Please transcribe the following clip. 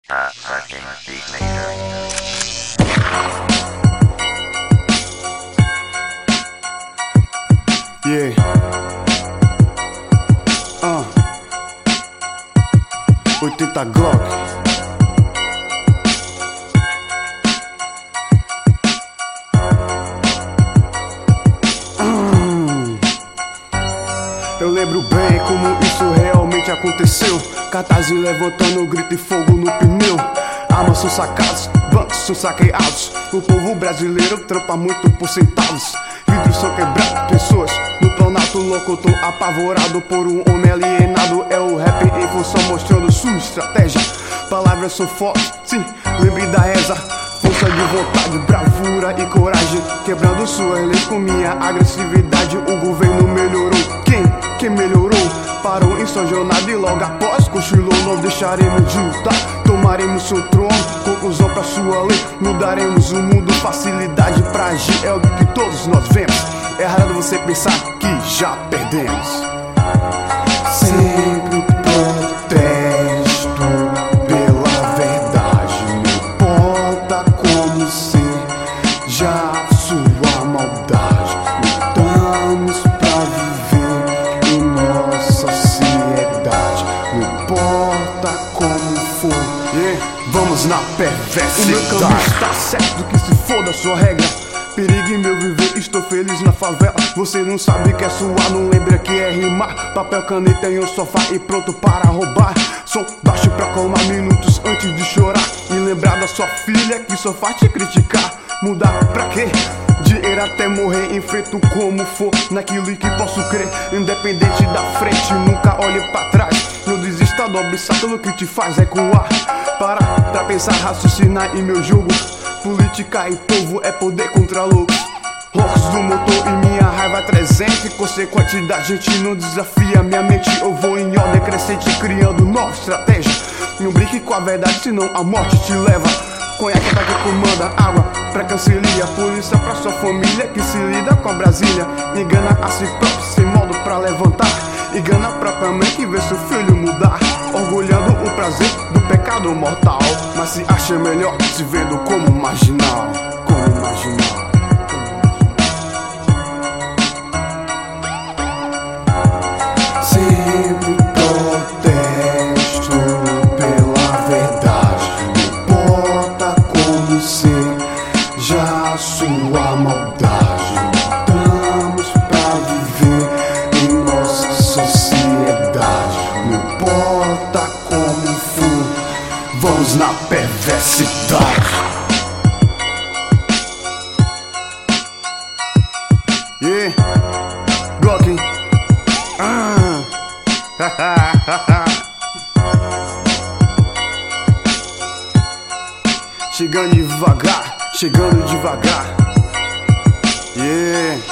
Fucking beat later. Yeah. 80 Glock. Eu lembro bem como isso realmente aconteceu. Cartaz levantando, grito e fogo no pneu. Armas são sacadas, bancos são saqueados. O povo brasileiro trampa muito por centavos. Vidros são quebrados, pessoas no planato louco. Tô apavorado por um homem alienado. É o rap em função mostrando sua estratégia. Palavras são fortes, sim, lembre da reza. Força de vontade, bravura e coragem. Quebrando suas leis com minha agressividade. O governo melhorou, quem melhorou? Parou em sua jornada e logo após cochilou. Não deixaremos de lutar, tomaremos seu trono. Conclusão pra sua lei, mudaremos o mundo. Facilidade pra agir é o que todos nós vemos. É raro você pensar que já perdemos. Sempre protesto pela verdade. Não importa como seja sua maldade. Lutamos pra viver em nossa sociedade. Não importa como for. Vamos na perversidade. O meu caminho está certo, que se foda a sua regra. Perigo em meu viver, estou feliz na favela. Você não sabe que é suar, não lembra que é rimar. Papel, caneta em um sofá e pronto para roubar. Som baixo pra calmar minutos antes de chorar. E lembrar da sua filha que só faz te criticar. Mudar pra quê? Dinheiro até morrer, enfrento como for naquilo que posso crer. Independente da frente, nunca olhe pra trás. Não desista do obstáculo que te faz recuar. Para pra pensar, raciocinar em meu jogo. Política e povo é poder contra loucos. Rocks do motor e minha raiva 300. E consequente da gente não desafia minha mente. Eu vou em ordem crescente criando nova estratégia. Não brinque com a verdade, senão a morte te leva. Conhaque pra que comanda, água pra cancelia. Polícia pra sua família que se lida com a Brasília. Engana a si próprio sem modo pra levantar. Engana a própria mãe que vê seu filho mudar. Orgulhando o prazer do pecado mortal. Mas se acha melhor se vendo como marginal. Como marginal. Sempre protesto pela verdade. Não importa como seja sua maldade. Lutamos pra viver em nossa sociedade. Não importa como for, vamos na perversidade. Yeah, Glock. Chegando devagar, chegando devagar. Yeah.